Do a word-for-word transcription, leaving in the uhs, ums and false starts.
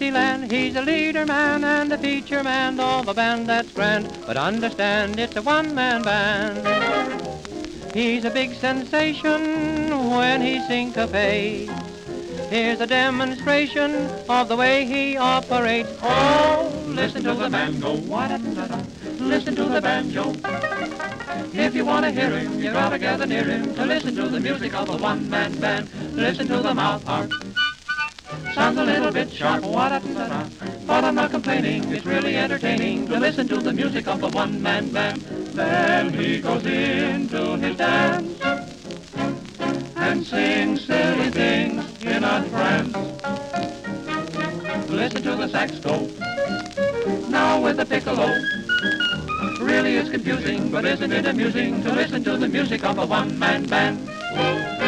Dixieland. He's a leader man and a feature man of a band that's grand, but understand it's a one-man band. He's a big sensation when he syncopates. Here's a demonstration of the way he operates. Oh, listen to the man go, wa-da-da-da. Listen to the banjo. If you want to hear him, you gotta gather near him to listen to the music of a one-man band. Listen to the mouth harp. Sounds a little bit sharp, wa-da-da-da. But I'm not complaining, it's really entertaining to listen to the music of a one-man band. Then he goes into his dance and sings silly things in a trance. Listen to the sax go, now with the piccolo. Really it's confusing, but isn't it amusing to listen to the music of a one-man band?